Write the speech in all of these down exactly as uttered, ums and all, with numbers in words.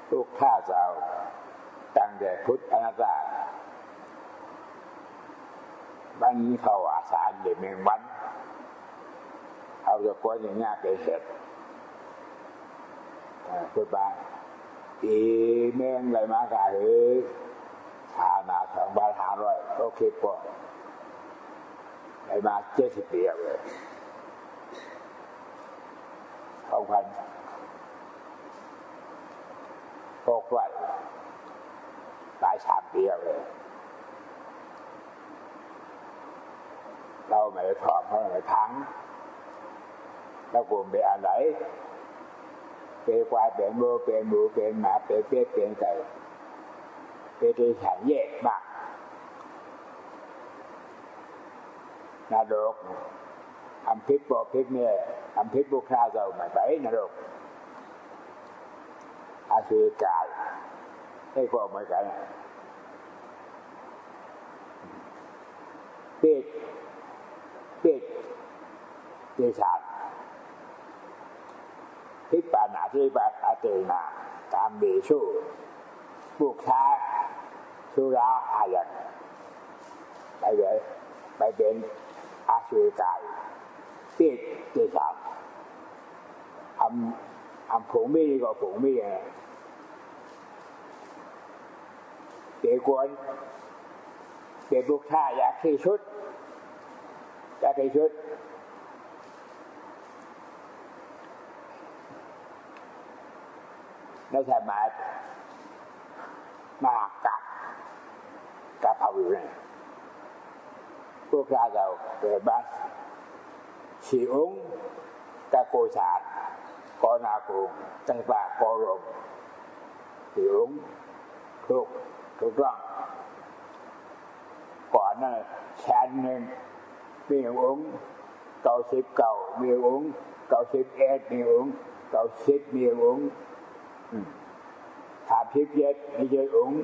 ลูกข้าเจ้าตั้งแต่พุทธอนาถาบ้านนี้เขาอาสาเด็กเมืองวันเอาจะก้อนอย่างเงี้ยไปเห็ดพูดบ้างอีเมืองไรมากะเฮ้ยฐานะสองบาทห้าร้อยโอเคพอไรมาเจ็ดสิบปีเลยสองพันหกร้อยตายสามปีเลยเราไม่ได้ถอดเพราะไม่ทั้งแล้วกลุ่มเป็นอะไรเป็นควายเป็นวัวเป็นหมูเป็นหมาเป็นเป็ดเป็นไก่เป็นที่ฉันแยกมากนรกทำพิษบอกพิษเนี่ยทำพิษบุคคลเราไม่ไปนรกอาชีพกายให้ความเหมือนกันเป็ดเป็ดเดชาพิปานาที่ปาอาเตนาตามเบชูบุคคาสุราอายันไปเลยไปเป็นอาชีพกายเป็ดเดชาทำทำผงไม่ดีกว่าผงไม่ดีเด็กคนเด็กบุคคาอยากที่ชุดอยากที่ชุดไม่ใช่มามากับกับเอาอยู่เนี่ยพวกเราเราเกิดมาสี่องค์กะโกศาสกอนาโกงจังหวะกอรมสี่องค์ถูกถูกต้องก่อนนั้นแสนหนึ่งมีองค์เก้าสิบเก้ามีองค์เก้าสิบเอ็ดมีองค์เก้าสิบมีองค์สามสิบเจ็ดมีเจ็ดองค์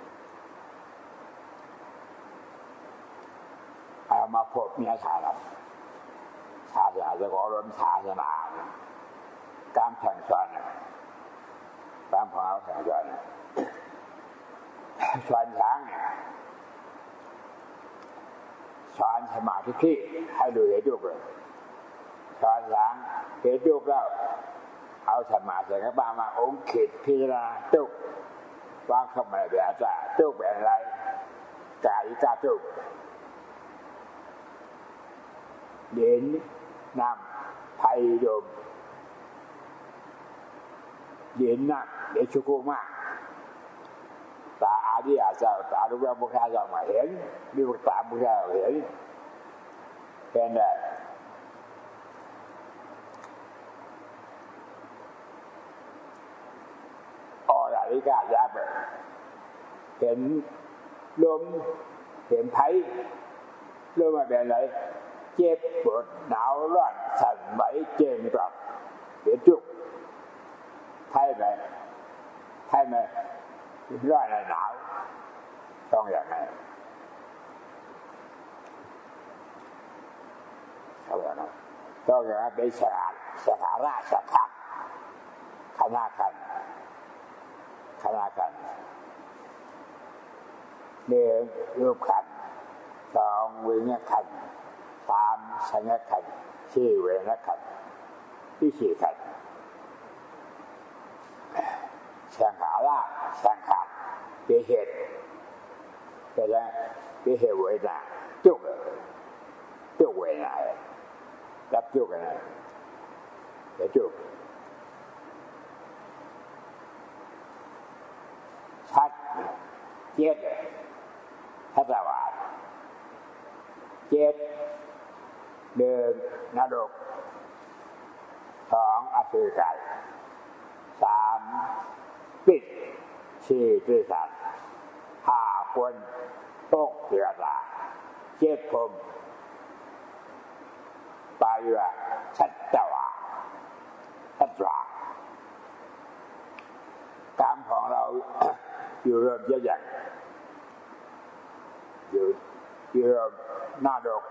เอามาพบเมียชาลับชาจะจะขอรมชาชนาการแข่งขันการพาวแข่งขันชวนช้างเนี่ยชวนสมาธิที่ให้ดูเหตุดุเลยชวนช้างเหตุดุแล้วเอาสมาธิกับบ้ามาองค์ขิดพิจารณาตุกวางเข้ามาแบบจะตุกแบบไรกายกาตุกเด่นนำไพดมเด่นนักเดชุกุมากตาอาดิอาเจ้าตาลูกแม่บุคคาเจ้ามาเห็นมีบุคตาบุคคาเห็นแค่นั้นอะไรก็ยาแบบเห็นลมเห็นไผ่ลมมาเป็นไรเจ็บปวดหนาวร้อนสั่นไหวเจ็บกลับเห็นจุกไผ่ไหมไผ่ไหมร้อนหนาวต้องอย่างไรต้องอย่างไรต้องอย่างไรเป็นสถานสถานะสถานคณะกันคณะกันหนึ่งรูปขันสองวิญญาณขันสามสัญญาขันสี่เวทนาขันที่สี่ขันสังขารละสังขารเป็นเหตุแต่ละเป็นเหตุเวทนาจุกจุกเวทนารับจุกกันนะแต่จุกชัดเจ็ดทัศวาสเจ็ดเดินนรกสองอสุรกายสามปิดสี่ปีศาจห้าคนตกเสือตาเจ็ดพรหมปายุชัดจวาชัดวากรรมของเราอยู่เริ่มเยอะแยะอยู่อยู่เริ่มหน้าดก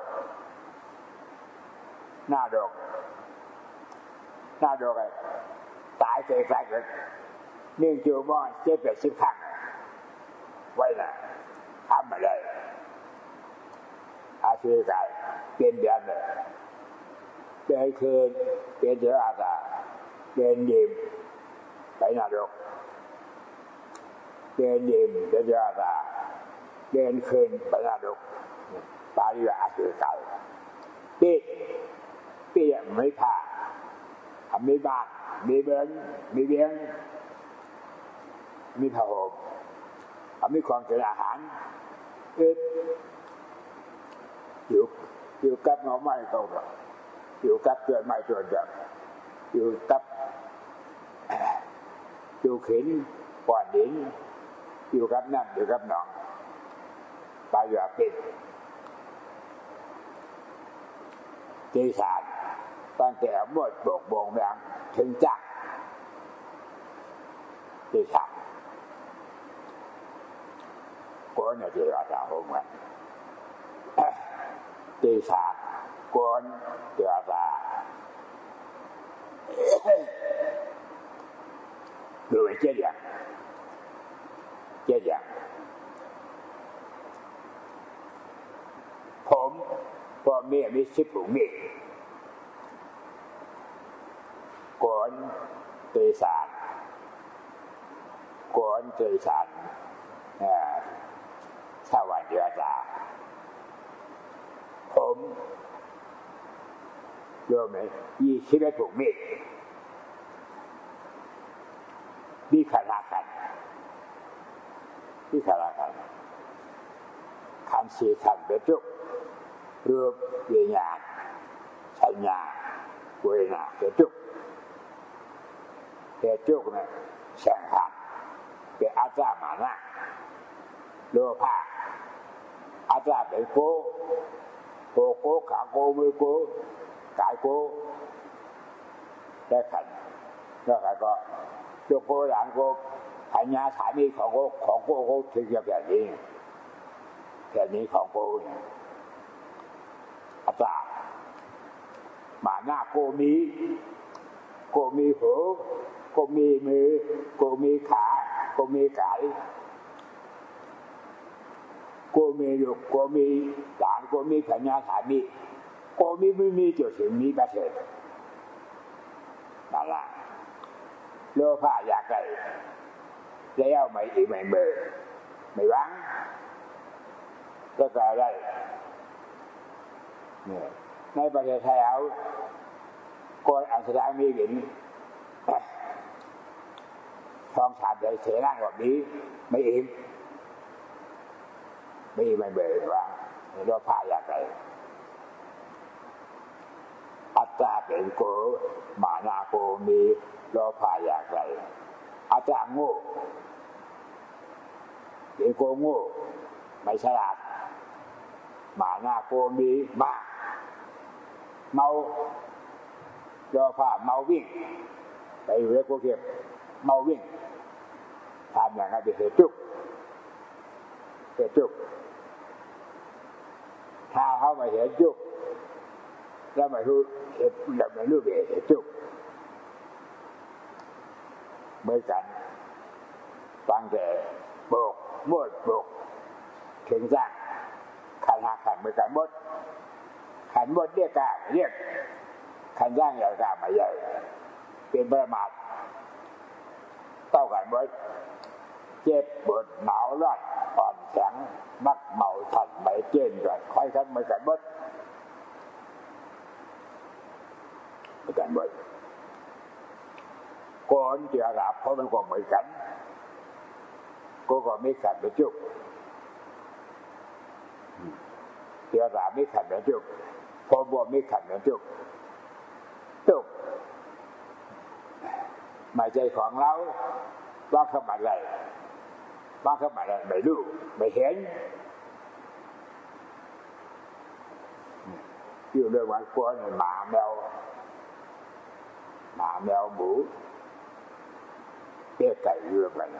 หน้าดกหน้าดกไอ้ตายเสียใจเลยเนื่องจูบเจ็บแบบสิบครั้งไว้น่ะทำมาเลยอาชีพการเปลี่ยนเดือนเลยเดินคืนเปลี่ยนเดือนอาสาเดินดิมไปนรกเดินดิมเดินเดือนอาสาเดินคืนไปนรกปาริวาอาชีพการปีปีไม่ผ่าทำไม่บ้านมีเบิ้งมีเบี้ยงมีผ้าห่มมีของกินอาหารอึดอยู่อยู่กับหน่อไม้เขาอยู่กับเกลือไม้ส่วนเดียวอยู่กับอยู่ขินป่อนดินอยู่กับน้ำอยู่กับหนองปลาหยาปิดตีสานตั้งแต่หมดบกบงแบงถึงจักตีสานก้อนเนี่ยที่เราจะหงกันตีสานก้อนที่เราจะดูเจี๊ยบเจี๊ยบผมพ่อแม่มีสิบผูกมีก่อนเตสานก่อนเตสานสวัสดีอาจารย์ผมรู้ไหมยี่สิบเอ็ดผูกมีมีขนาดกันมีขนาดกันขันสีขันเบ็ดจุกรูปวิญญาณสัญญาเวทนาเบ็ดจุกเบ็ดจุกเนี่ยแสงขันเป็นอาจารย์มานะโลภะอาจารย์เป็นโกโกโกขาโกมือโกกายโกได้ขันแล้วขันก็โยโกหลังโกปัญญาสามีของโกของโกโกถึงจะแบบนี้แบบนี้ของโกอาจารย์มาหน้าโกมีโกมีหูโกมีมือโกมีขาโกมีกายโกมีลูกโกมีหลานโกมีปัญญาสามีโกมีไม่มี就是มีประเสริฐนั่นแหละโลภะอยากได้แล้วไม่อีไม่เบื่อไม่หวังก็จะได้ในประเทศไทยเอาก่อนอันแสดงมีเห็นทองสามใบเสนาแบบนี้ไม่อิ่มไม่ไม่เบื่อว่าโลภะอยากได้อัตตาเป็นโกมานาโกมีโลภะอยากได้อาจารย์โง่เป็นโกโง่ไม่ฉลาดมานาโกมีมากเมาโลภะเมาวิ่งไปอยู่ในโกเก็บเมาวิ่งทำอย่างนั้นเป็นเหตุจุกเหตุจุกถ้าเขาไม่เห็นจุกแล้วไม่รู้เหตุแล้วไม่รู้เหตุจุกเหมือนกันฟังแต่โบกโบดโบกถึงสร้างขันหักขันเหมือนกันหมดขันหมดเรียกกาเรียกขันย่างใหญ่กามาใหญ่เป็นประมาทเต้ากันหมดเจ็บปวดหนาวร้อนอ่อนแข็งนักเมาสั่นไม่เจนกันคอยกันเหมือนกันหมดเหมือนกันหมดก่อนจะรับเพราะมันก็เหมือนกันก็ก็ไม่ขัดไม่จุกเดี๋ยวราไม่ขัดไม่จุกพอบัวไม่ขัดไม่จุกจุกไม่ใจของเราว่าเข้ามาอะไรว่าเข้ามาอะไรไม่รู้ไม่เห็นอยู่เรื่องวันก่อนหมาแมวหมาแมวหมูเปี้ยไก่เรื่องกัน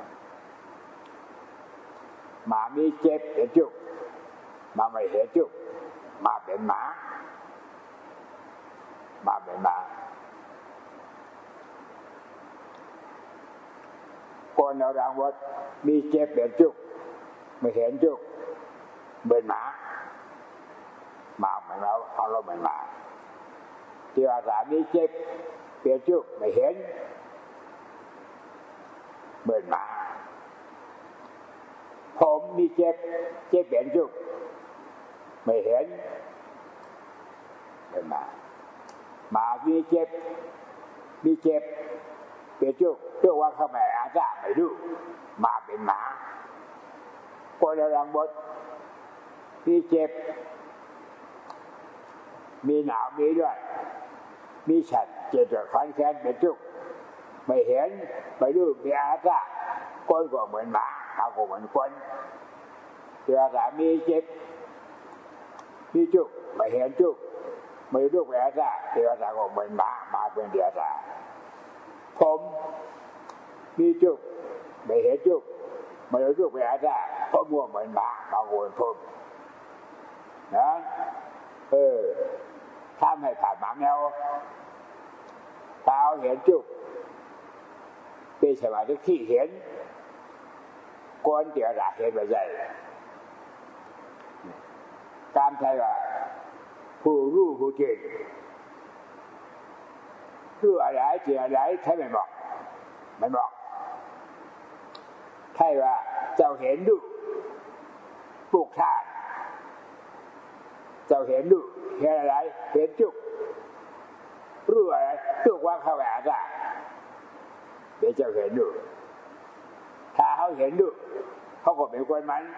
หมามีเจ็บเห็นจุกมาไม่เห็นจุกมาเป็นหมามาเป็นหมาคคนเราดังวัดมีเจ็บเป็นจุกไม่เห็นจุกเบิ่นหมาหมาเหมือนเราเขาเราเหมือนหมาที่ว่าสามีเจ็บเปลี่ยนจุกไม่เห็นเบิ่นหมาผมมีเจ็บเจ็บเปลี่ยนจุกไม่เห็นเบิ่นหมาหมามีเจ็บมีเจ็บเปลี่ยนจุกเพื่อว่าเขาไม่อาจจะไม่รู้หมาเป็นหมาคนเราลังบดมีเจ็บมีหนาวมีด้วยมีฉันเจ็บจนฟันแขนเป็นจุกไม่เห็นไม่รู้มีอาจจะคนก็เหมือนหมาเขาก็เหมือนคนเวลาสามีเจ็บมีจุกไม่เห็นจุกไม่รู้มีอาจจะเวลาสาก็เหมือนหมาหมาเป็นเดียดาผมมีจุกไม่เห็นจุกไม่รู้มีอาจจะเพราะมัวเหมือนหมาเขาก็เหมือนผมนะเออถ้าไม่ผ่านหมาแมวเท้าเห็นจุกเป็นสมาธิที่เห็นก้นเดียวละเห็นไปใหญ่ตามใจว่าผู้รู้ผู้เจนรู้อะไรเจออะไรใช่ไหมบอกไม่บอกใช่ว่าเจ้าเห็นดูปลูกท่านเจ้าเห็นดูเห็นอะไรเห็นจุกรู้อะไรจุกว่าเขาแหวนอะเดี๋ยวเจ้าเห็นดูถ้าเขาเห็นดูเขาก็เป็นคนมัน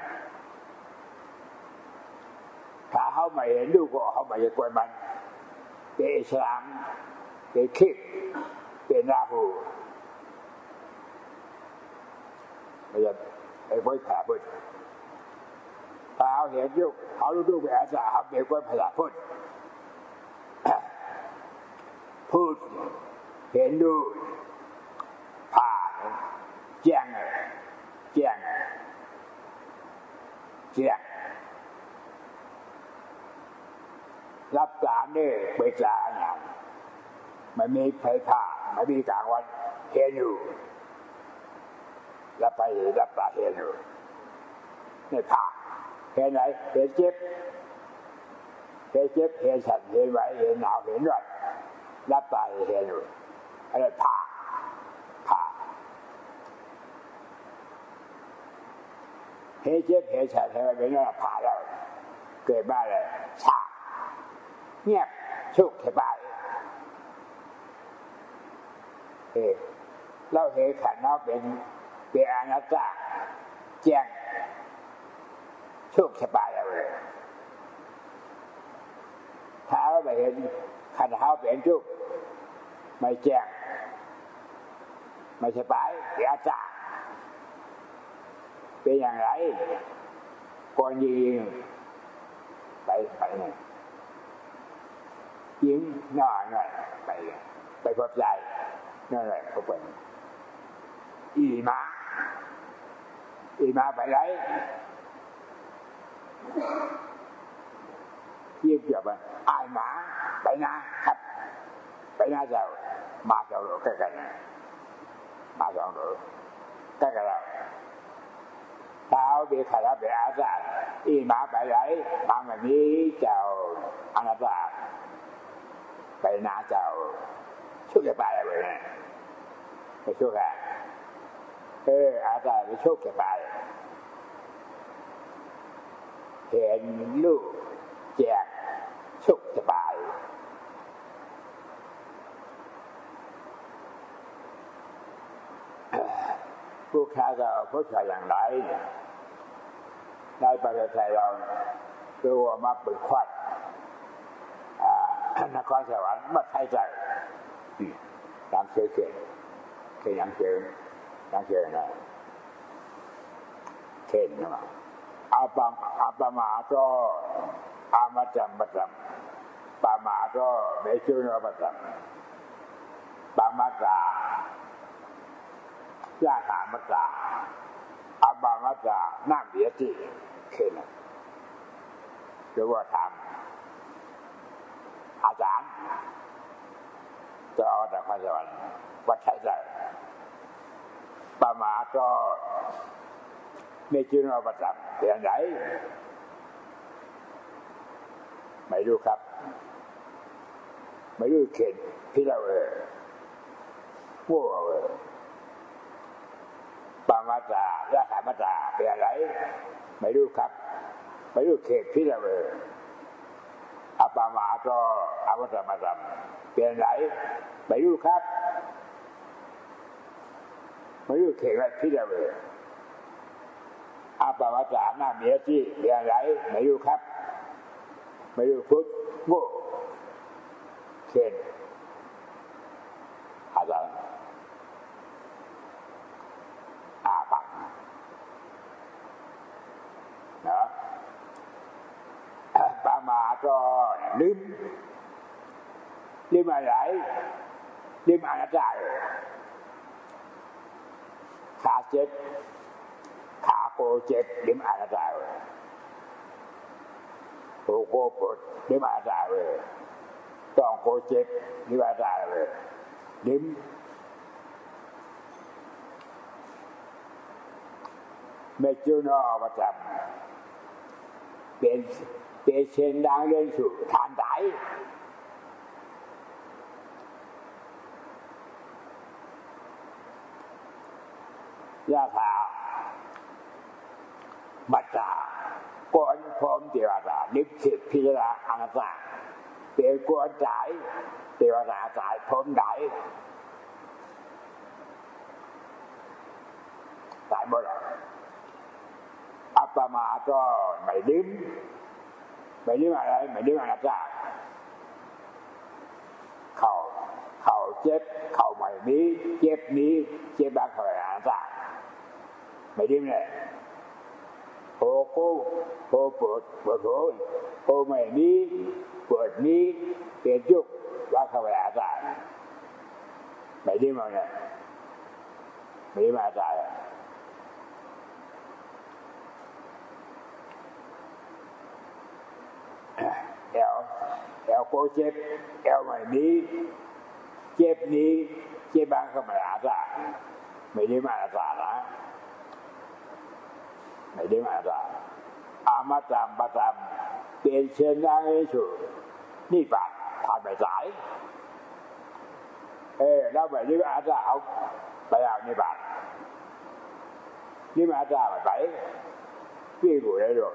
ถ้าเขาไม่เห็นดูก็เขาไม่เป็นคนมันเป็นอิสลามเป็นคริสต์เป็นราหูไม่ใช่ไอ้พวกขาพุทธถ้าเขาเห็นดูเขารู้ดูแบบจะเขาเป็นคนภาษาพุทธพูดเห็นดูผ่าแจ้งแจ้งแจ้งรับตาเนี่ยไปตาอย่างไม่มีไฟผ่าไม่มีกลางวันเห็นอยู่รับไปรับตาเห็นอยู่นี่ผ่าเห็นไหนเห็นเจ็บเห็นเจ็บเห็นสั่นเห็นไหวเห็นหนาวเห็นร้อนรับตาเห็นอยู่อะไรผ่าผ่าเฮเจ็บเฮฉันเฮไปนั่นผ่าแล้วเกิดมาเลยชาเงียบชุกสบายเออเราเห็นขันเราเป็นเป็นอนัตตาแจ้งชุกสบายเลยถ้าเราไม่เห็นขันเราเป็นชุกไม่แจ้งไม่สบายเสียใจเป็นอย่างไรก่อนยิงไปไปหน่อยยิงหน่อยหน่อยไปไปพบใจนั่นแหละเขาเป็นอีมาอีมาไปไหนยิงเกี่ยวกับไอ้หมาไปนะครับไปหน้าเจ้ามาเจ้าหลวงใกล้กันมาเจ้าหลวงใกล้กันแล้วเท้าเบียขาเบียอาจารย์อีมาไปไหนมาแบบนี้เจ้าอนัตตาไปหน้าเจ้าชุกจะไปอะไรเนี่ยไปชุกอะเอออาจารย์ไปชุกจะไปเห็นลูกแจกชุกจะไปผู้ค้าจะเอาผู้ชายอย่างไรเนี่ยในประเทศไทยเราคือว่ามาเปิดควัดนครสวรรค์มาไทยใจตามเชื่อเชื่อเชื่อยังเชื่อยังเชื่อนะเช่นนะอาปามอาปามาโตอามาจัมปัจัมปามาโตเบชุนปัจัมปามาตายาขามัจจาอาบามัจจาน้ำเบียติเช่นนั้นหรือว่าทำอาจารย์จะเอาแต่ความสวรรค์วัดใช้ใจปามาก็ไม่จุนอประจับเปลี่ยนไหนไม่รู้ครับไม่รู้เข็ดพี่เราเออวัวเออปามาตาราคามาตาเปลี่ยนไหนไม่รู้ครับไม่รู้เข็ดพี่เราเอออาปามาก็อาวัตมาตาเปลี่ยนไหนไม่รู้ครับไม่รู้เข็ดพี่เราเอออาปามาตาหน้าเมียที่เปลี่ยนไหนไม่รู้ครับไม่รู้พุทธโง่เข็ดอะไรอาปักนะปามาก็ลืมลืมอะไรลืมอนัตตาขาเจ็บขาโกเจ็บลืมอนัตตาโกโกปวดลืมอนัตตาต้องโกเจ็บลืมอนัตตาลืมไม่จุนอประจำเป็นเป็นเช่นดังเล่นสุทานไตยาถาบัจจาก่อนพร้อมเทวดาลิขิตพิจารณาอนัตตาเป็นก่อนใจเทวดาใจพร้อมใจตายหมดอัปมาก็ไม่ลืมไม่ลืมอะไรไม่ลืมอนัตตาเขาเขาเจ็บเขาไม่มีเจ็บนี้เจ็บบางเขาอนัตตาไม่ลืมเลยโหโก้โหปวดปวดหัวโหไม่มีปวดมีเปลี่ยนยุกว่าเขาอนัตตาไม่ลืมเลยไม่ลืมอนัตตาเอวเอวโกเจ็บเอวไม่มีเจ็บนี้เจ็บบางเขาไม่อาตาไม่ได้มาอาตานะไม่ได้มาอาตาอามาตามปะตามเปลี่ยนเช่นนั้นให้สุดนี่ปะทำไม่สายเออแล้วไม่ได้มาอาตาเอาไปเอานี่ปะนี่มาอาตาไปพี่กูได้ด้วย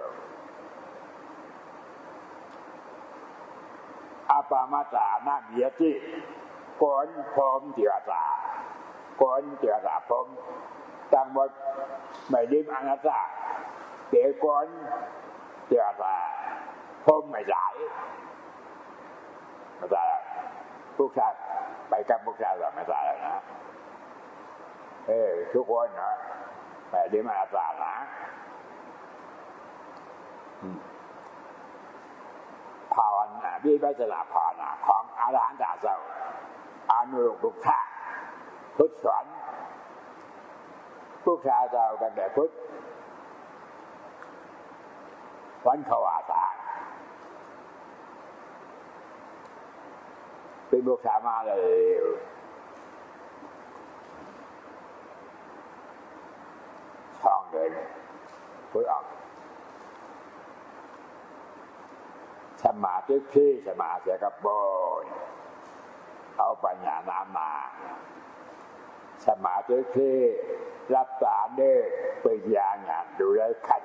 อาปามาตาหน้าเมียที่ก่อนพร้อมเดียตาก่อนเดียตาพร้อมตั้งหมดไม่ลืมอนัตตาเดี๋ยวก่อนเดียตาพร้อมไม่ได้ไม่ได้พวกชายไปกับพวกชายแบบไม่ได้นะเออทุกคนนะไม่ลืมอนัตตานะภาวนาวิปัสสนาภาวนาของอรหันตสาวกอนุรุกขะพุทธสอนพุทธาเจ้ากันแต่พุทธวันขวาตาเป็นบุคคลมาเลยช่องเดินพุทธออกสมาธิที่สมาธิกับโบยเอาปัญญานามาสมาธิที่รับตาเด้อไปยางานดูได้ขัน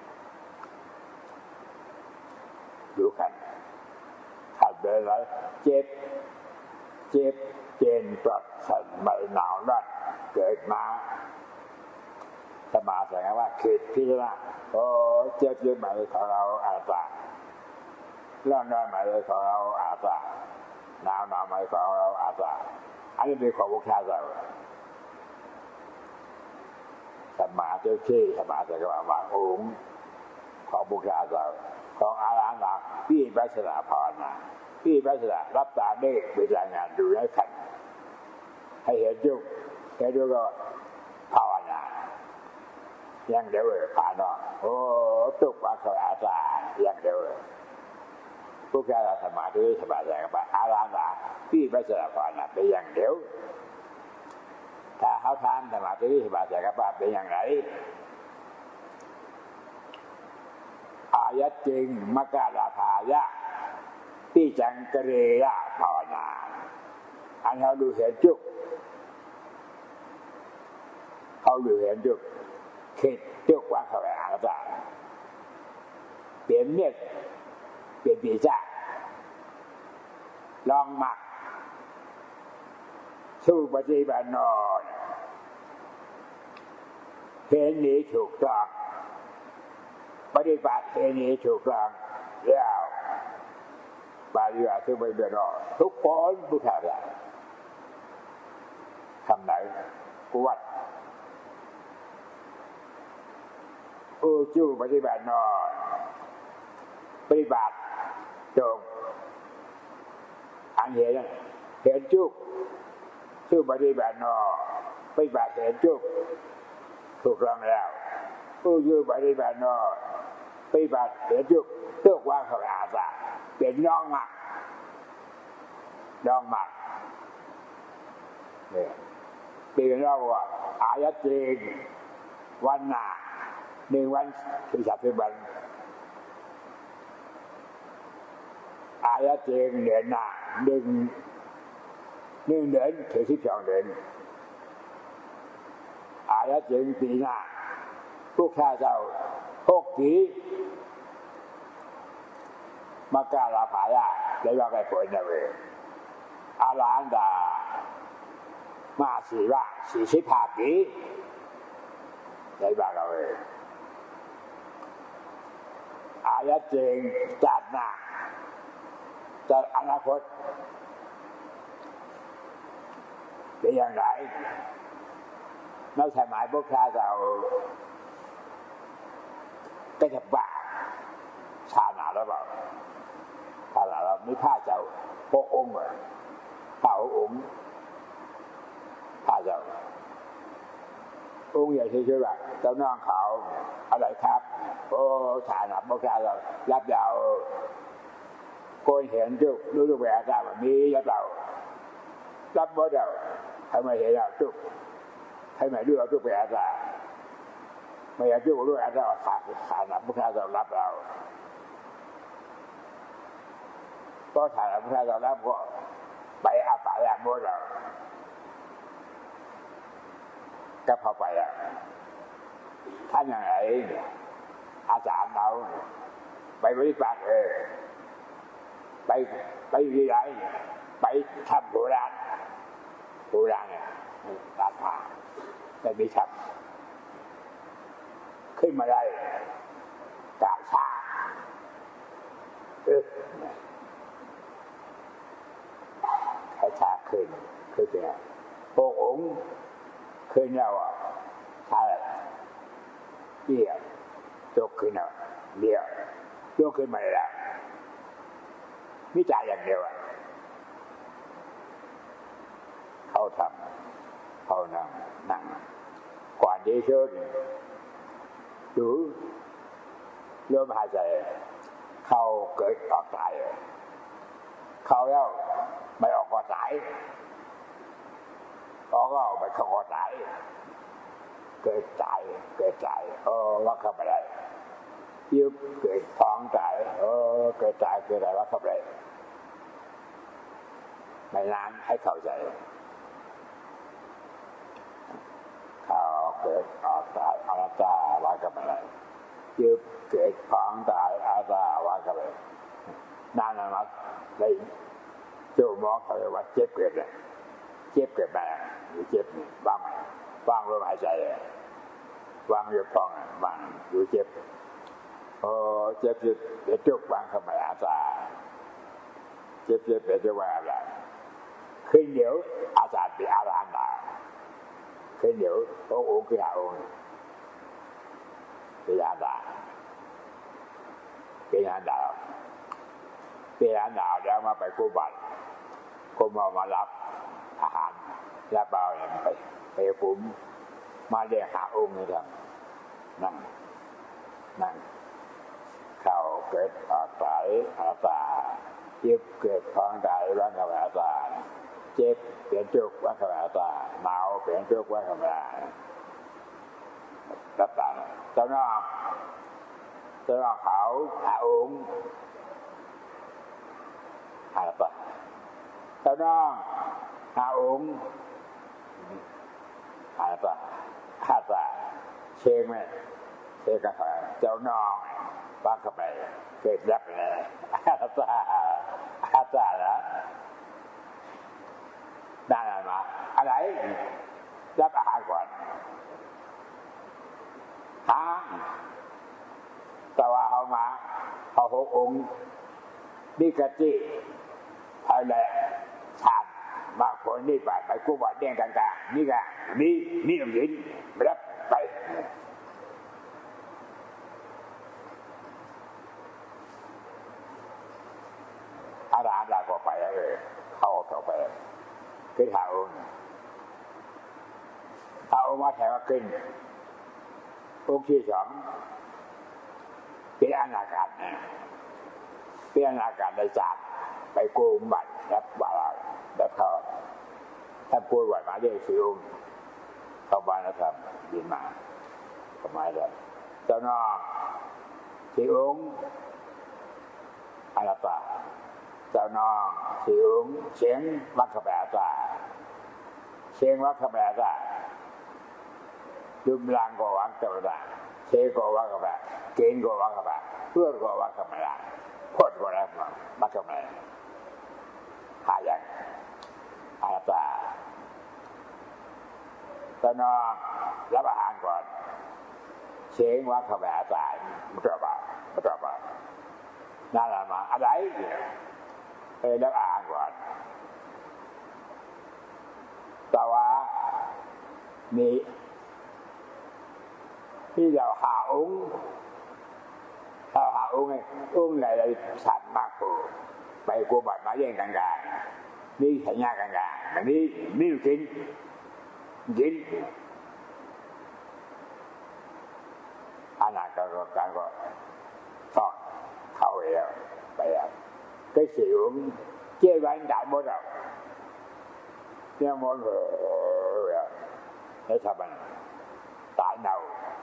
ดูขันขันเลยแล้วเจ็บเจ็บเจนปลอดสันไม่หนาวนั่นเกิดมาสมาธิว่าคิดพิจารณาโอ้เจ็บเจ็บมาเลยของเราอาตาร้อนร้อนมาเลยของเราอาตาหนาวหนาวมาเลยของเราอาตาอันนี้เป็นของพวกชาติเราสมาธิที่สมาธิก็ว่าองค์ของพวกชาติเราของอารังหลักพี่ปัสสนาภาวนาพี่ปัสสนารับตาเด็กไปรายงานดูให้ขันให้เห็นยุกเห็นยุกก็ภาวนายังเดียวเลยผ่านเนาะโอ้ตุกว่าเขาอาตายังเดียวเลยพวกเราสมาธิสมาธิกับอารังหลักพี่ปัสสนาภาวนาไปยังเดียวถ้าเขาทำสมาธิสมาธิกับว่าเป็นอย่างไรอายะจริงมกาลาภายะที่จังกเรยะภาวนาอันเขาดูเห็นจุกเขาดูเห็นจุกคิดจุกว่าเขาไปอาจารย์เปลี่ยนเม็ดเปลี่ยนปีจ้าลองหมักสู้ปฏิบัตินอนเห็นนี้ถูกต้องปฏิบัติเห็นนี้ถูกต้องแล้วปฏิบัติสู้ปฏิบัตินอนทุกคนผู้ทำได้คำไหนกวดอูจูปฏิบัตินอนปฏิบัติจงอันเห็นเห็นจุกสู้ปฏิบัตินอนปฏิบัติเห็นจุกถูกต้องแล้วอูจูปฏิบัตินอนปฏิบัติเห็นจุกเลือกว่าเขาอาสาเป็นน้องหมักน้องหมักเนี่ยปีนเราว่าอายะจริงวันหนาหนึ่งวันที่สัตว์บันอายะจริงเดือนหนาหนึ่งหนึ่งเดือนถึงสิบสองเดือนอายะจริงปีหน้าพวกข้าเจ้าหกปีมากาลาภายะได้ว่าไปผลนะเว้ยอาลานดามาสี่ว่าสี่สิบห้าปีได้ว่าเราเองอายะจริงจัดหนักจัดอนาคตเป็นอย่างไรในสมัยพวกข้าเราก็จะบ้าชาหนาแล้วเปล่าชาหนาเราไม่ผ้าเจ้าพวกองค์เลยผ้าองค์ผ้าเจ้าองค์ใหญ่ที่ชื่อว่าเจ้าน้องเขาอะไรครับโอ้ชาหนาพวกข้าเรารับยาวโกยเห็นจุกรู้ลูกแหวนตาแบบนี้รับเรารับบ่เดาให้มาเห็นเราจุกให้มาดูเราจุกแหวนตาไม่อยากจุกรู้แหวนตาขาดขาดหนาพวกข้าเรารับเราก็ถ่ายพระเราแล้วก็ไปอาปายาโมเราก็พอไปแล้วท่านอย่างไรอาจารย์เราไปบริษัทเออไปไปวิไลไปทำโบราณโบราณเนี่ยตัดผ่าแต่ไม่ทำขึ้นมาได้กาชาเออชาขึ้นคือเป็นพวกองค์ขึ้นแล้วอ่ะชาเดี่ยวยกขึ้นแล้วเดี่ยวยกขึ้นมาแล้วมิจฉาอย่างเดียวอ่ะเขาทำเขานั่งนั่งก่อนที่สุดดูเริ่มหายใจเขาเกิดต่อตายเขาแล้วไม่ออกก็ตายออกก็ไม่เข้าก็ตายเกิดตายเกิดตายเออว่าเข้าไปได้ยุบเกิดท้องตายเออเกิดตายเกิดอะไรว่าเข้าไปได้ไม่นานให้เข้าใจเขาเกิดออกตายอาตาว่าเข้าไปได้ยุบเกิดท้องตายอาตาว่าเข้าไปนานนะมั้งเลยจู่มองเขาเลยว่าเจ็บเกิดเลยเจ็บเกิดมาหรือเจ็บนี่บ้างไหมบ้างลมหายใจวางอยู่ฟองวางอยู่เจ็บโอ้เจ็บจุดเดี๋ยวจุกวางเข้าไปอาสาเจ็บเจ็บเดี๋ยวจะว่าอะไรขึ้นเดี๋ยวอาสาเป็นอาราดาขึ้นเดี๋ยวโอ้โหคือหาองค์เป็นอาดาเป็นอาดาเป็นอาดาแล้วมาไปกู้บัตรก็มามารับอาหารรับเอาเนี่ยไปไปผมมาเรียกหาองค์นี่ครับนั่งนั่งเข้าเกิดออกสายอาสายึดเกิดท้องได้ร่างกายอาสาเจ็บเปลี่ยนจุกว่าขนาดตาหนาวเปลี่ยนจุกว่าขนาดรับตาเจ้าน้องเจ้าน้องเขาหาองค์หาตาเจ้าน้องหาองค์หาตาหาตาเชงไหมเชงกันเจ้าน้องบ้านเข้าไปเกิดรับเลยหาตาหาตาแล้วได้อะไรมาอะไรรับอาหารก่อนหาแต่ว่าเขามาเขาหกองค์นี่กะจิภายในชาติบางคนนี่ไปไปกู้บ่อเด้งกลางๆนี่กะนี่นี่ลงยินรับไปอาหารหลักก็ไปเลยเข้าเข้าไปขึ้นหาองค์เอาองค์มาแถวขึ้นองค์ที่สองเป็นอนาคตนะเป็นอนาคตในศาสตร์ไปโกงบัตรรับบ่าวรับเขาถ้าโกงบัตรมาเรียกสิองค์เข้าบ้านแล้วทำบินมาทำไมเลยเจ้าน้องสิองค์อนาคตเจ้าน้องสิองค์เสียงวัดขบแตาเสียงวัดขบแตาดุมลังก็วังเจ้าตาเชก็วังขบเกณฑ์ก็วังขบเพื่อนก็วังขบละพดก็แล้ววัดขบหาอย่างอาตาเจ้าน้องรับอาหารก่อนเสียงวัดขบตาไม่ตอบไม่ตอบนั่นแหละมาอะไรเออรับอาหารก่อนแต่ว่ามีที่เราหาองค์เราหาองค์ไงองค์ไหนเราสั่นมากกว่าไปกูบัดมาเยี่ยงกลางๆนี่สัญญากลางๆแบบนี้นี่กินกินอันนั้นก็การก็ต้องเข้าไปแล้วไปแล้วcái xỉu chế bán đại bố đâu nhưng mọi người thế sao mình tại đâu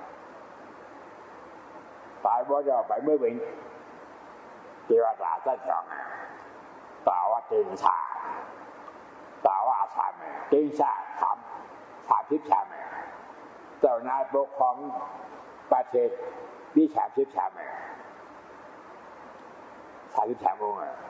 tại bố đâu phải mới bị kêu là trả tất chọn tạo ra tiền xả tạo ra xả mình tiền xả thảm xả tiếp xả mình từ nay bố không ba xe đi xả tiếp xả mình xả tiếp xả luôn rồi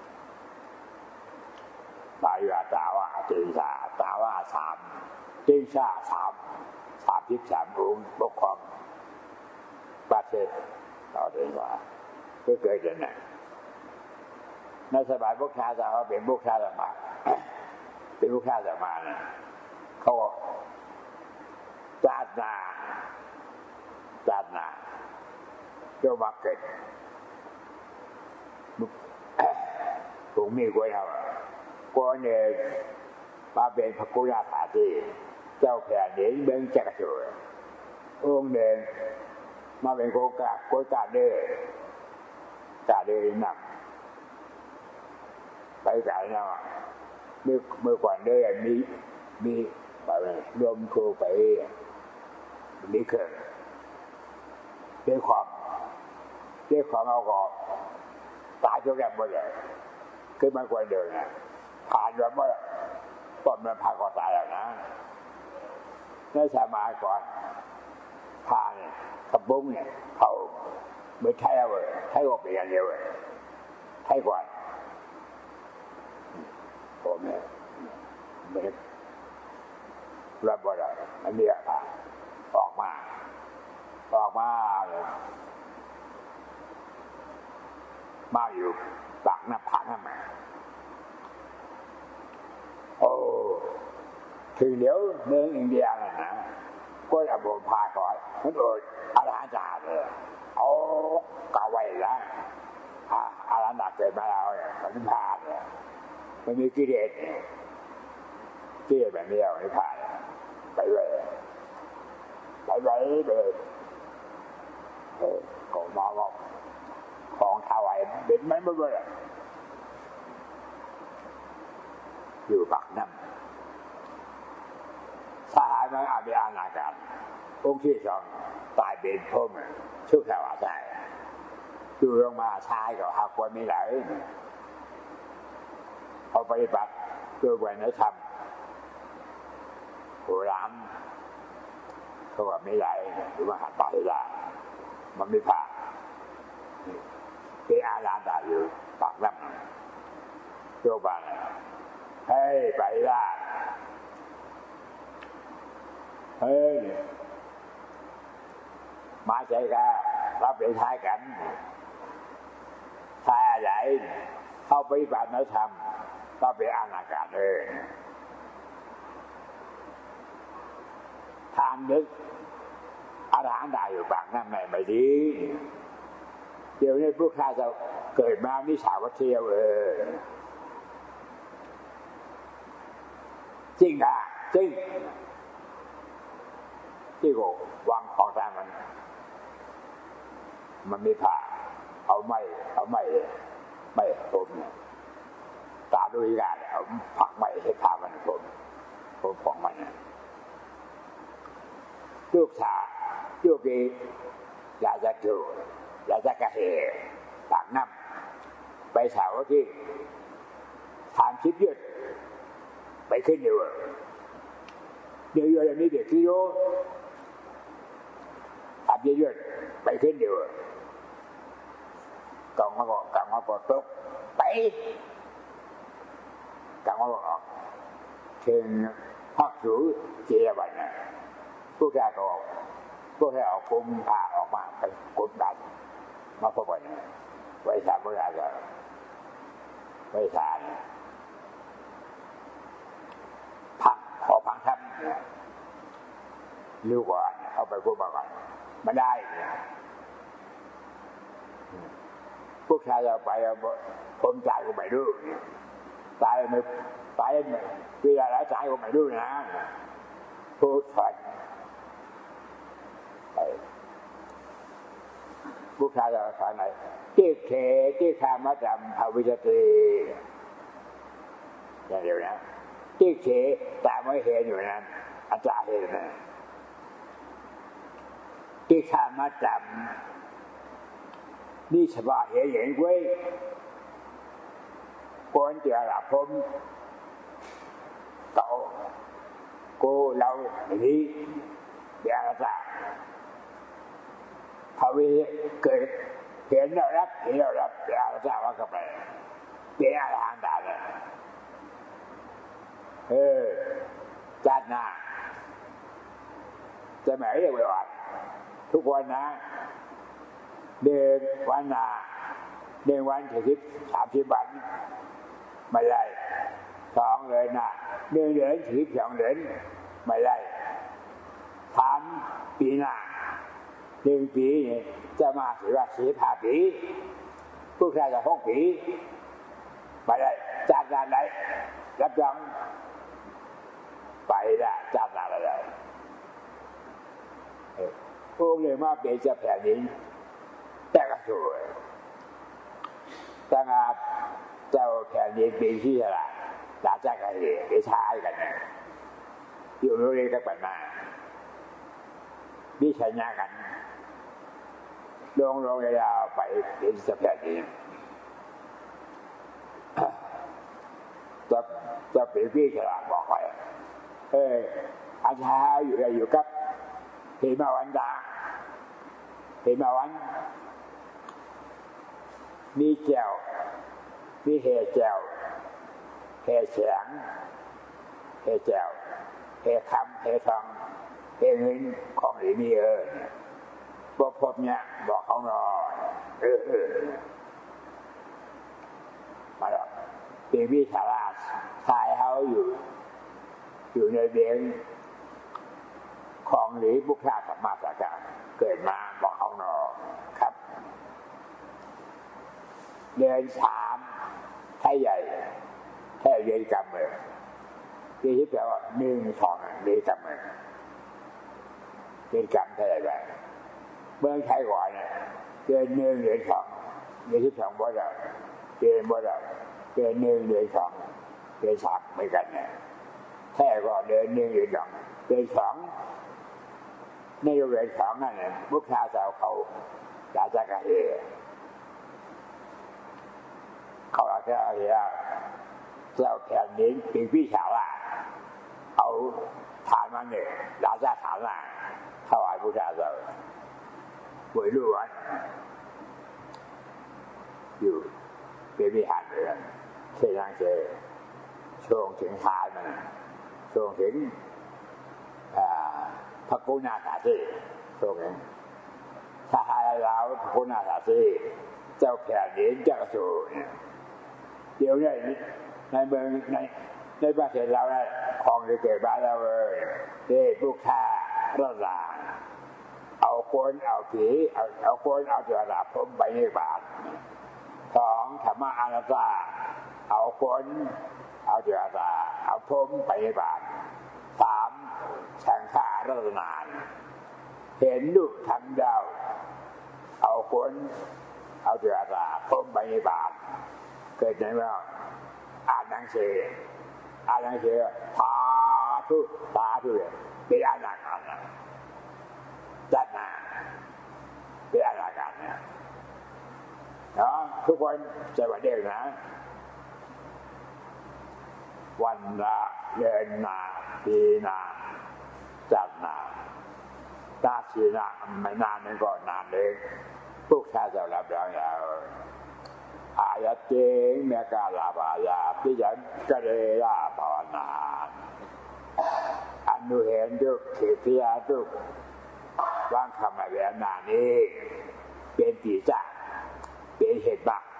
tại là tạo ra tiền xả tạo ra xả tiền xả xả xả tiếp xả luôn bố không ba xe đó tiền xả cái cơ trình nàyในสมัยพวกชาติเขาเป็นพวกชาติมาเป็นพวกชาติมาเนี่ยเขาจาดนาจาดนาเจ้ามาเกิดผมมีกล้วยเขากล้วยเนี่ยมาเป็นพระกุญาสาธิเจ้าแผ่นดินเบื้องจักรสุองค์เดินมาเป็นโกกาโกกาเดอร์กาเดอร์นักไปกันนะเมื่อเมื่อก่อนได้มีมีอะไรรวมครูไปมีเครื่องด้วยความด้วยความเอาก็ตายจนแก่หมดเลยขึ้นมาก่อนเดินนะผ่านแบบว่าตอนมันผ่านก็ตายแล้วนะในสมัยก่อนผ่านกระบุ้งเนี่ยเขาไม่ใช่เอาเลยใช้ก็เป็นอย่างเดียวเลยใช้ก่อนผมเนี่ยไม่รับบ่ได้อันนี้อ่ะออกมาออกมาเลยมาอยู่ปากหน้าผาหน้ามาโอ้ถึงเดี๋ยวเมืองอินเดียน่ะนะก็จะบ่พาก่อนมันโดยอาราจาเลยโอ้กะไว้ละอาราหนักเกินมาแล้วเนี่ยมันพาเนี่ยมันมีกิเลสกิเลสแบบนี้เอาไม่ผ่านไปเลยไปเลยเลยเออก็มองว่าของถวายเป็นไหมไม่รู้เลยอยู่ปากน้ำทหารมันอาเบอานาการองค์ที่สองตายเป็นพรหมชุกสวาสายอยู่ลงมาชายก็หาคนไม่ไหลเอาปฏิบัติด้วยวัฒนธรรมโบราณเขาว่าไม่ไหลหรือว่าหัดต่อยได้มันไม่ผ่านเป็นอาญาได้อยู่ปากน้ำโยบานให้ไปได้เฮ้ยมาใจกันรับเป็นท้ายกันท้ายอะไรเข้าไปปฏิบัติธรรมก็เป็นอนาคตเลยทานนึกอาหารได้อยู่ปากน้ำไหนไม่ดีเดี๋ยวนี้พวกข้าจะเกิดมามิจฉาวัตเที่ยวเออจริงอ่ะจริงที่ก็วางของตามมันมันไม่ผ่าเอาไม้เอาไม้ไม้ผมตาดูอีกอ่ะเอาผักไม้ให้ผ่ามันผมผมของมันลูกชาลูกเองอยากจะจูอยากจะกระเหยปากน้ำไปสาวที่ทานชิบยืดไปขึ้นเดียวเดี๋ยวอย่างนี้เด็กที่โยทำยืดไปขึ้นเดียวกองมาบอกกองมาบอกตกไปกองมาบอกเชิงพักสูเจียบันนะพวกแกก็พวกแกเอาคุมพาออกมาไปกดดันมาพบกันไว้สามเวลาก็ไว้สารพังขอพังทับรู้ก่อนเอาไปพูดมาก่อนไม่ได้พวกชายเราไปผมตายก็ไม่รู้ตายไม่ตายไม่เวลาแล้วตายก็ไม่รู้นะพูดฝันพวกชายเราฝันไหนที่เขที่ขามาจำภาวิจติอย่างเดียวนะที่เขตาไม่เห็นอยู่นั้นอาจารย์เห็นนะที่ขามาจำนี่เฉพาะเห็นอย่างไว้ก่อนจะรับผมเก่าโกเราอย่างนี้เดี๋ยวจะพอวิเกิดเห็นเรารับเห็นเรารับเดี๋ยวจะว่ากันไปเป็นอาหารได้เลยเออจัดหน้าจะหมายเรียกว่าทุกวันนะเดินวันนาเดินวันถึงสิบสามสิบวันไม่ได้สองเลยนะเดินเดินถึงสองเดินไม่ได้ถามปีหน้าหนึ่งปีจะมาถือว่าสี่ห้าปีพวกเราจะหกปีไม่ได้จากงานไหนรับรองไปได้จากงานอะไรพวกเลยมาเป็นเจ้าแผ่นดินแต่ก็สวยแต่งานเจ้าแผ่นดินปีที่อะไรหลังจากกันเลยไปช้ากันเนี่ยอยู่โรงเรียนกันมามีชัยนากันลงลงยาวไปเป็นเจ้าแผ่นดินจะจะเป็นพี่ฉลาดบอกไปเอออาชาอยู่อะไรอยู่กับเห็นมาวันดาเห็นมาวันมีแก้วมีเฮแก้วเฮแสงเฮแก้วเฮคำเฮทองเฮเงินของหรือมีเออบอกพบเนี่ยบอกเขาหน่อยเออเออมาแล้วเป็นวิชาราชชายเขาอยู่อยู่ในเบียงของหรือบุคคลสัมมาสัจจะเกิดมาบอกเขาหน่อยครับเดินสามไทยใหญ่แค่เรียนกรรมเลยที่ที่แปลว่าหนึ่งสองเรียนกรรมเลยเรียนกรรมไทยใหญ่ไปเมืองไทยก่อนเนี่ยเดินหนึ่งเรียนสองเรียนที่สองบ่ได้เรียนบ่ได้เรียนหนึ่งเรียนสองเรียนสามเหมือนกันเนี่ยแค่ก็เดินหนึ่งเดินสองเดินสองในโรงเรียนสองนั่นเนี่ยบุคคาสาวเขาอยากจะกระเฮเขาอยากจะเฮียเจ้าแผ่นดินปีพี่สาวอ่ะเอาฐานมันเนี่ยอยากจะฐานอ่ะถวายบุคคาสาวบวยล้วนอยู่เป็นวิหารเลยเช่นนั้นเจอช่วงถึงทานมันช่วงถึงพระกุณาสาสีช่วงนี้ถ้าหายแล้วพระกุณาสาสีเจ้าแผ่นดินเจ้าสูเนี่ยเดี๋ยวนี้ในเมืองในในประเทศเราเนี่ยของจะเกิดบ้านเราเลยเด็กลูกค้าระดาเอาคนเอาผีเอาเอาคนเอาตัวระผมไปในบาทสองธรรมะอนัตตาเอาคนเอาตัวระเอาผมไปในบาทสามสังขารรัตนานเห็นดูทางดาวเอาคนเอาตัวระผมไปในบาทเกิดไหนบ้างอ่านหนังสืออ่านหนังสือพาทุพาทุเลยเป็นอนาคตนะจัดนะเป็นอนาคตนะเนาะทุกคนใจว่าเด็กนะวันละเดือนนาปีนาจัดนาตาชีนาไม่นานนึงก็นานเลยพวกชาจะรับรองอย่างอายะเจงเมกาลาบายาพิจันกเรลาภาวนาอนุเห็นทุกขีพิยาทุกวางคำมาแบบนานี้เป็นปีจ่าเป็นเหตุบัก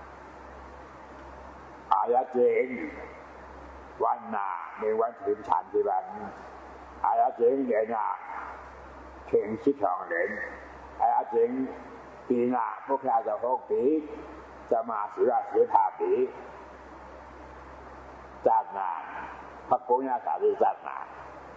อายะเจงวันนาในวันถึงฉันที่วันอายะเจงเดือนนาเข่งชิดทองเดือนอายะเจงปีนาพวกเราจะหกปีจะมาสิว่าสิบห้าปีจัดนานพระกุณาสาธิจัดนาน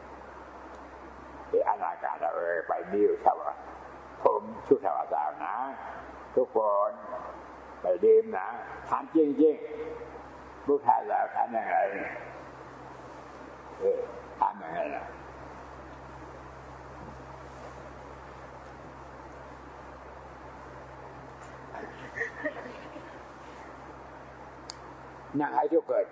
เป็นอนาคตเราเออไปดิวชาวผมชุดชาวสาวนะทุกคนไปดื่มนะถามจริงๆผู้ชายเราทำยังไงเออทำยังไงล่ะนั่งให้ทุกเกิด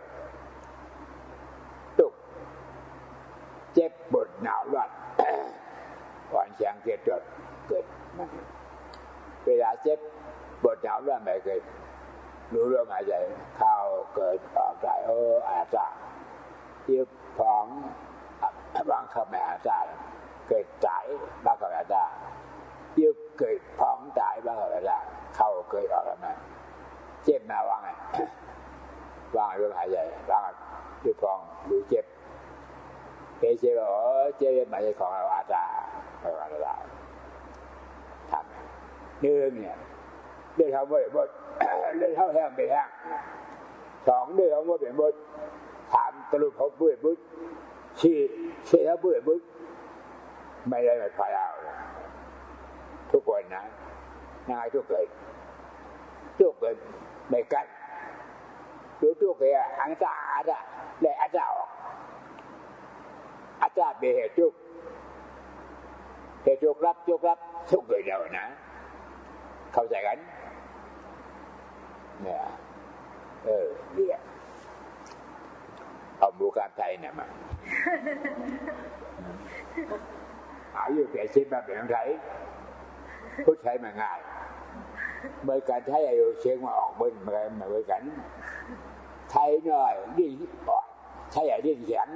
ตุกเจ็บปวดหนาวร้อนก่อนเสียงเกิดเกิดเกิดเวลาเจ็บปวดหนาวร้อนไม่เกิดรู้เรื่องอะไรข้าวเกิดออกใจเอออาจารย์ยึดของบางคำไม่อาจารย์เกิดใจบางคำอาจารย์ยึดเกิดพ้องใจบางคำอาจารย์เข้าเกิดออกแล้วมันเจ็บมาว่าไงวางลมหายใจวางดูฟองดูเจ็บเฮ้ยเจ็บอ๋อเจ็บไม่ใช่ของเราอาจารย์ไม่ว่าเราทำหนึ่งเนี่ยเดินทางบ่อยบ่อยเดินเท่าแห้งไปแห้งสองเดินทางบ่อยบ่อยถามตะลุเขาบ่อยบ่อยชี้ชี้เขาบ่อยบ่อยไม่ได้ไม่พอเอาทุกคนนะนายทุกเกิดทุกเกิดไม่กันดูตัวเกย์อันตาอาดะและอาจารย์อาจารย์เบเหตุเหตุจุกรับจุกรับทุกเกย์เดียวนะเข้าใจกันเนี่ยเออเรียกเอาบูการไทยเนี่ยมาอายุแก่ชิดมาเป็นไทยพูดใช้มาง่ายเมื่อการไทยอายุเชียงมาออกเบิ้ลมาเมื่อกันไทยหน่อยดิ้นอ่อนไทยใหญ่ดิ้นแข็ง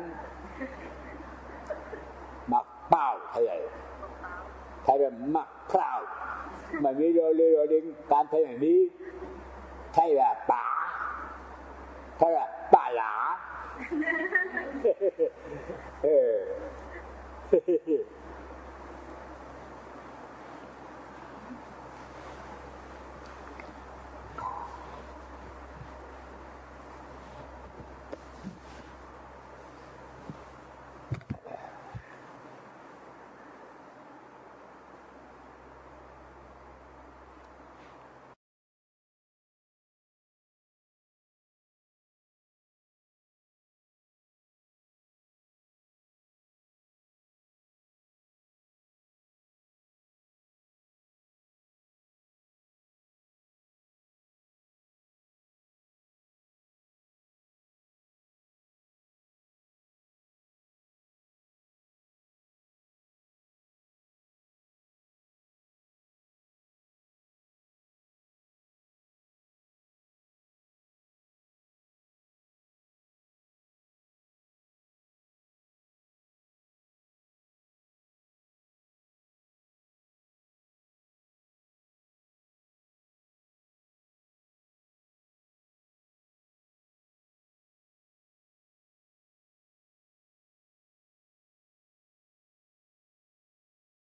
มักเป้าไทยใหญ่ไทยแบบมักพร้าวมันมีโรลีโรลิงการไทยแบบนี้ไทยแบบป่าไทยแบบป่าหลาเออ